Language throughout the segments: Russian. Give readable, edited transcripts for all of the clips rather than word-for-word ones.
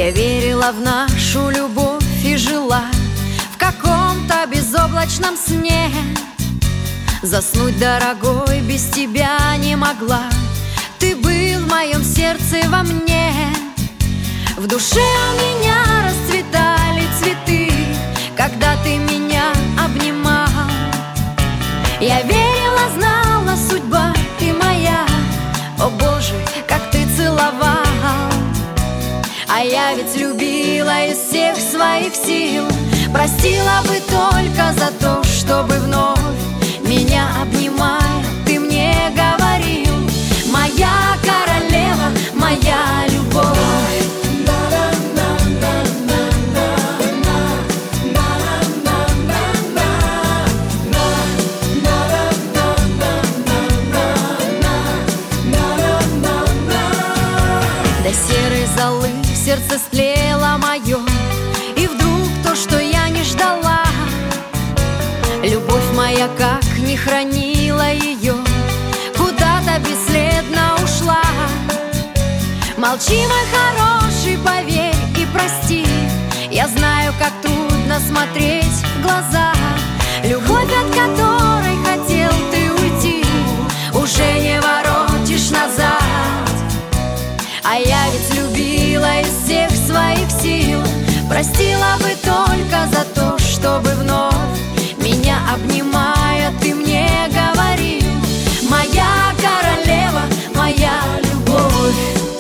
Я верила в нашу любовь и жила в каком-то безоблачном сне. Заснуть, дорогой, без тебя не могла. Ты был в моем сердце и во мне. В душе у меня расцветали цветы, когда ты меня обнимал. Я верила, знала, судьба ты моя. О Боже, как ты целовал. А я ведь любила из всех своих сил. Простила бы только за то, чтобы вновь меня обнимая, ты мне говорил: моя королева, моя любовь. До серой золы в сердце стлело мое, и вдруг то, что я не ждала. Любовь моя, как не хранила ее, куда-то бесследно ушла. Молчи, мой хороший, поверь и прости. Я знаю, как трудно смотреть в глаза. Любовь, от которой хотел ты уйти, уже не воротишь назад. А я ведь любила из всех своих сил. Простила бы только за то, чтобы вновь меня обнимая, ты мне говорил: моя королева, моя любовь.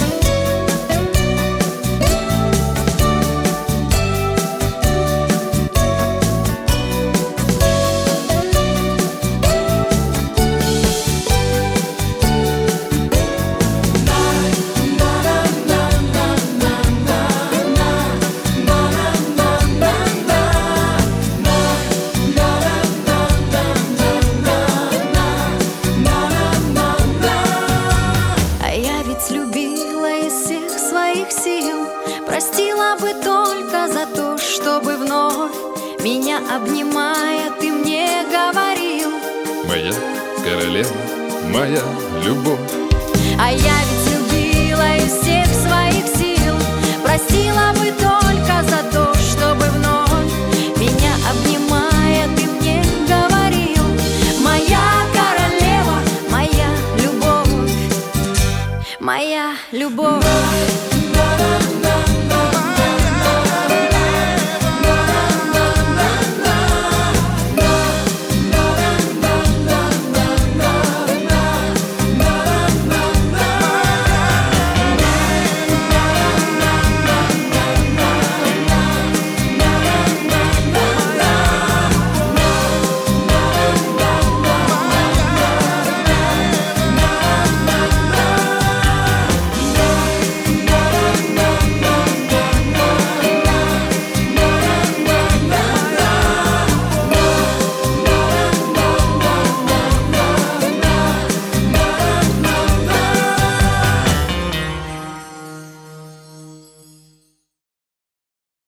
Простила бы только за то, чтобы вновь меня обнимая, ты мне говорил: моя королева, моя любовь. А я ведь